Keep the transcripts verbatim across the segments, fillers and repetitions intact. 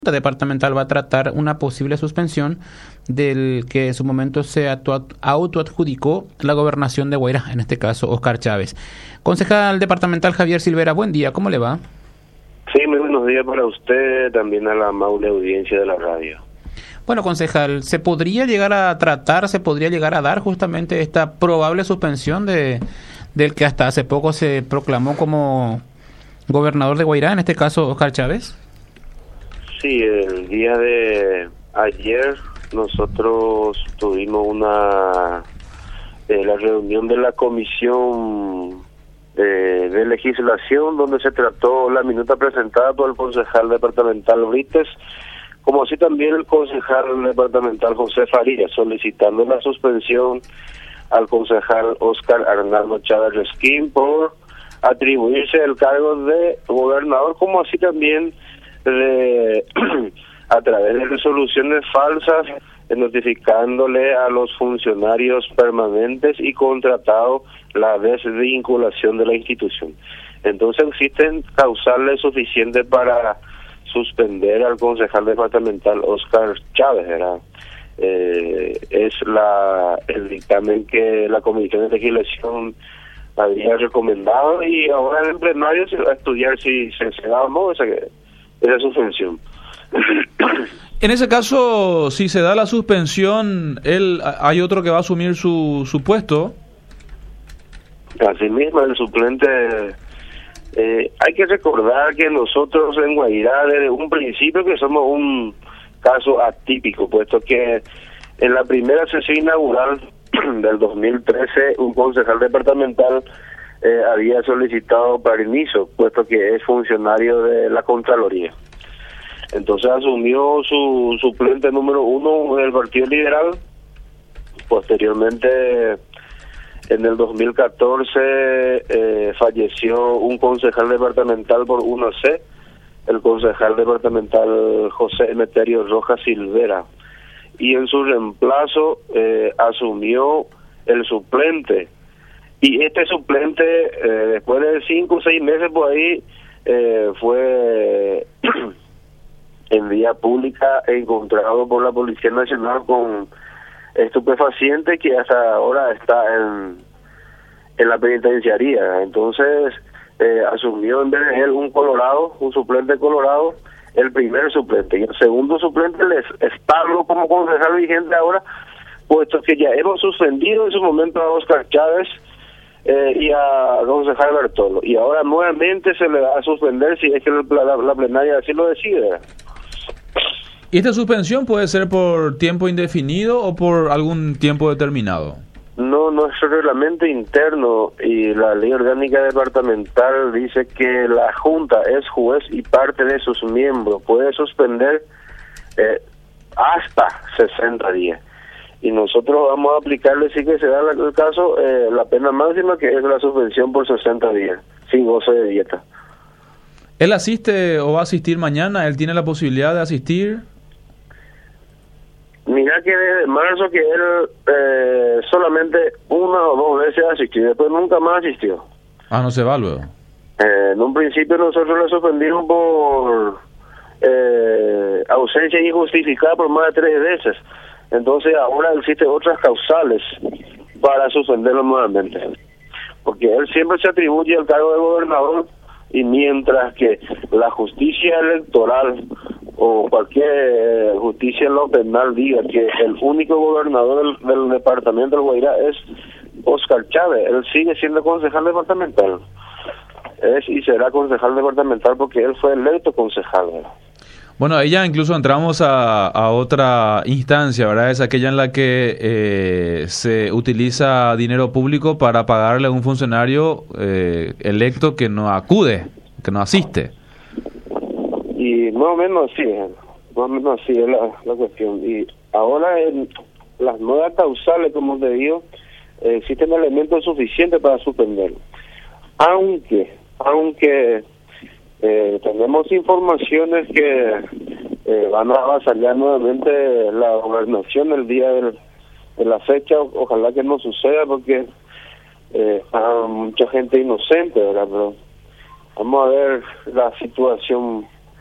La departamental va a tratar una posible suspensión del que en su momento se autoadjudicó la gobernación de Guairá, en este caso Oscar Chávez. Concejal departamental Javier Silvera, buen día, ¿cómo le va? Sí, muy buenos días para usted, también a la amable audiencia de la radio. Bueno, concejal, ¿se podría llegar a tratar, se podría llegar a dar justamente esta probable suspensión de del que hasta hace poco se proclamó como gobernador de Guairá, en este caso Oscar Chávez? Sí, el día de ayer nosotros tuvimos una eh, la reunión de la comisión de, de legislación donde se trató la minuta presentada por el concejal departamental Brites, como así también el concejal departamental José Farías, solicitando la suspensión al concejal Oscar Arnaldo Chávez Resquín por atribuirse el cargo de gobernador, como así también de a través de resoluciones falsas, eh, notificándole a los funcionarios permanentes y contratados la desvinculación de la institución. Entonces existen causales suficientes para suspender al concejal departamental Oscar Chávez, ¿verdad? Eh, es la el dictamen que la Comisión de Legislación había recomendado, y ahora en el plenario se va a estudiar si se, se da o no esa, esa suspensión. En ese caso, si se da la suspensión, él hay otro que va a asumir su, su puesto. Asimismo, el suplente, eh, hay que recordar que nosotros en Guairá desde un principio que somos un caso atípico, puesto que en la primera sesión inaugural del dos mil trece un concejal departamental eh, había solicitado permiso, puesto que es funcionario de la Contraloría. Entonces asumió su suplente número uno del Partido Liberal. Posteriormente, en el dos mil catorce, eh, falleció un concejal departamental por uno C, el concejal departamental José Emeterio Rojas Silvera. Y en su reemplazo eh, asumió el suplente. Y este suplente, eh, después de cinco o seis meses por ahí, eh, fue en vía pública encontrado por la Policía Nacional con estupefaciente que hasta ahora está en, en la penitenciaría. Entonces eh, asumió en vez de él un colorado, un suplente colorado, el primer suplente, y el segundo suplente les establo como concejal vigente ahora, puesto que ya hemos suspendido en su momento a Oscar Chávez eh, y a concejal Bertolo, y ahora nuevamente se le va a suspender si es que la, la, la plenaria así lo decide. ¿Y esta suspensión puede ser por tiempo indefinido o por algún tiempo determinado? No, nuestro reglamento interno y la ley orgánica departamental dice que la Junta es juez y parte de sus miembros puede suspender eh, hasta sesenta días. Y nosotros vamos a aplicarle, si que se da el caso, eh, la pena máxima, que es la suspensión por sesenta días, sin goce de dieta. ¿Él asiste o va a asistir mañana? ¿Él tiene la posibilidad de asistir? Mira que desde marzo que él eh, solamente una o dos veces asistió, después nunca más asistió. Ah, no se va luego. Eh, en un principio nosotros le suspendimos por eh, ausencia injustificada por más de tres veces. Entonces ahora existen otras causales para suspenderlo nuevamente. Porque él siempre se atribuye el cargo de gobernador, y mientras que la justicia electoral o cualquier justicia en lo penal diga que el único gobernador del, del departamento de Guairá es Oscar Chávez, él sigue siendo concejal departamental. Es y será concejal departamental porque él fue electo concejal, ¿verdad? Bueno, ahí ya incluso entramos a, a otra instancia, ¿verdad? Es aquella en la que eh, se utiliza dinero público para pagarle a un funcionario eh, electo que no acude, que no asiste. Y más o menos así, más o menos así es la, la cuestión. Y ahora en las nuevas causales, como te digo, eh, existen elementos suficientes para suspenderlo. Aunque, aunque eh, tenemos informaciones que eh, van a avasallar nuevamente la gobernación el día del, de la fecha. Ojalá que no suceda porque eh, hay mucha gente inocente, ¿verdad? Pero vamos a ver la situación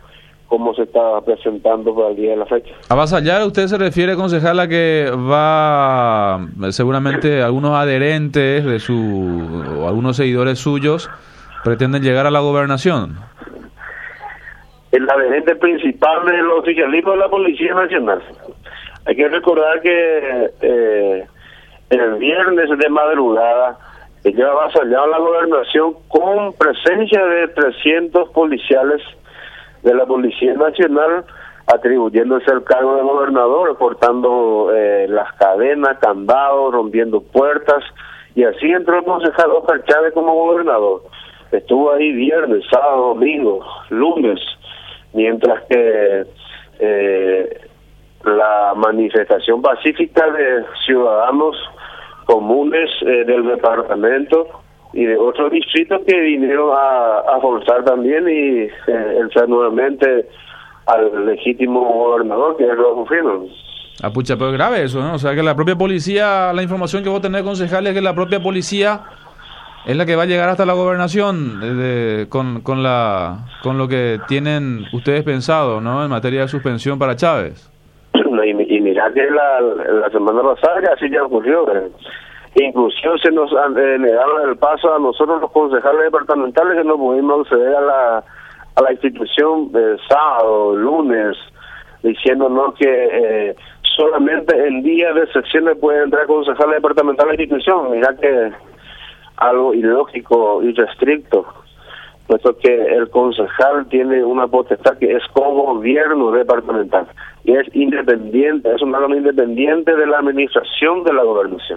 cómo se está presentando para el día de la fecha. Avasallar, usted se refiere, concejal, a que va seguramente algunos adherentes de su o algunos seguidores suyos pretenden llegar a la gobernación. El adherente principal del oficialismo de la Policía Nacional. Hay que recordar que eh, el viernes de madrugada ella avasalló la gobernación con presencia de trescientos policiales de la Policía Nacional, atribuyéndose el cargo de gobernador, cortando eh, las cadenas, candados, rompiendo puertas, y así entró el concejal Oscar Chávez como gobernador. Estuvo ahí viernes, sábado, domingo, lunes, mientras que eh, la manifestación pacífica de ciudadanos comunes eh, del departamento y de otros distritos que vinieron a, a forzar también y eh, entrar nuevamente al legítimo gobernador, que es Rodolfo Fino. Ah, pucha, pero es grave eso, ¿no? O sea, que la propia policía, la información que vos tenés, concejal, es que la propia policía es la que va a llegar hasta la gobernación de, de, con, con, la, con lo que tienen ustedes pensado, ¿no?, en materia de suspensión para Chávez. Y, y mirá que la, la semana pasada ya así ya ocurrió. Eh. Inclusive se nos eh, negaron el paso a nosotros los concejales departamentales, que no pudimos acceder a la a la institución de sábado, lunes, diciéndonos que eh, solamente en día de sesiones pueden entrar concejales departamentales a la institución. Mirá que algo ilógico y restricto, puesto que el concejal tiene una potestad que es como gobierno departamental y es independiente, es un órgano independiente de la administración de la gobernación.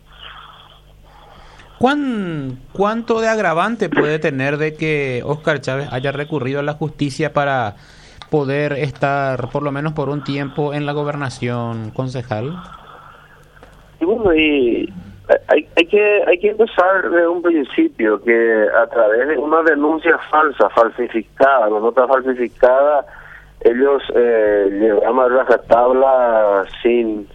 ¿Cuán, ¿Cuánto de agravante puede tener de que Oscar Chávez haya recurrido a la justicia para poder estar por lo menos por un tiempo en la gobernación, concejal? Y bueno, y hay, hay que hay que empezar de un principio, que a través de una denuncia falsa, falsificada, una nota falsificada, ellos eh, llevaron a rajatabla sin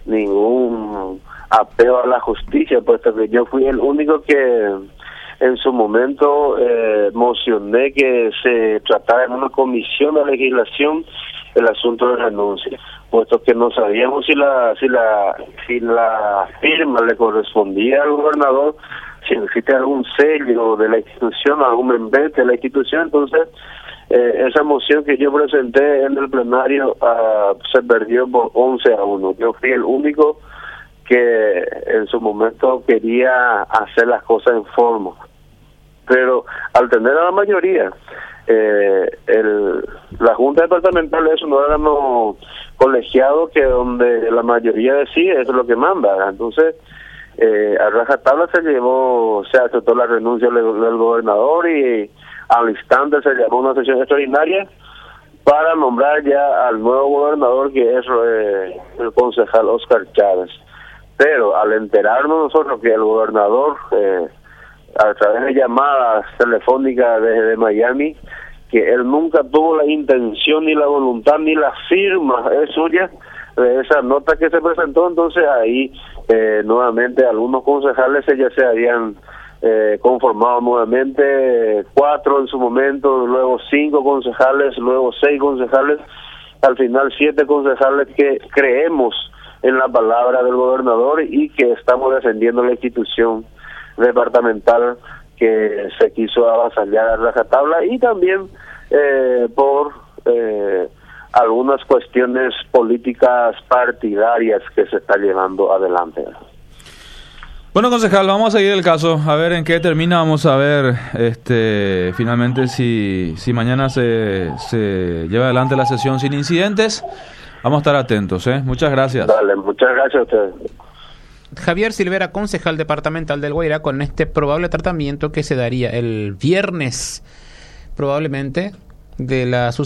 ningún apego a la justicia, puesto que yo fui el único que en su momento eh, mocioné que se tratara en una comisión de legislación el asunto de renuncia, puesto que no sabíamos si la si la si la firma le correspondía al gobernador, si existe algún sello de la institución, algún membete de la institución. Entonces eh, esa moción que yo presenté en el plenario uh, se perdió por once a uno. Yo fui el único que en su momento quería hacer las cosas en forma, pero al tener a la mayoría, eh, el, la Junta Departamental es un órgano colegiado que donde la mayoría decide, eso es lo que manda. Entonces eh, a rajatabla se llevó, se aceptó la renuncia del, del gobernador y al instante se llamó una sesión extraordinaria para nombrar ya al nuevo gobernador, que es eh, el concejal Oscar Chávez. Pero al enterarnos nosotros que el gobernador, eh, a través de llamadas telefónicas desde Miami, que él nunca tuvo la intención, ni la voluntad, ni la firma es suya de esa nota que se presentó, entonces ahí eh, nuevamente algunos concejales ya se habían eh, conformado nuevamente, cuatro en su momento, luego cinco concejales, luego seis concejales, al final siete concejales que creemos en la palabra del gobernador y que estamos defendiendo la institución departamental que se quiso avasallar a rajatabla, y también eh, por eh, algunas cuestiones políticas partidarias que se está llevando adelante. Bueno, concejal, vamos a seguir el caso, a ver en qué termina, vamos a ver este finalmente si, si mañana se, se lleva adelante la sesión sin incidentes. Vamos a estar atentos, ¿eh? Muchas gracias. Dale, muchas gracias a ustedes. Javier Silvera, concejal departamental del Guairá, con este probable tratamiento que se daría el viernes, probablemente, de la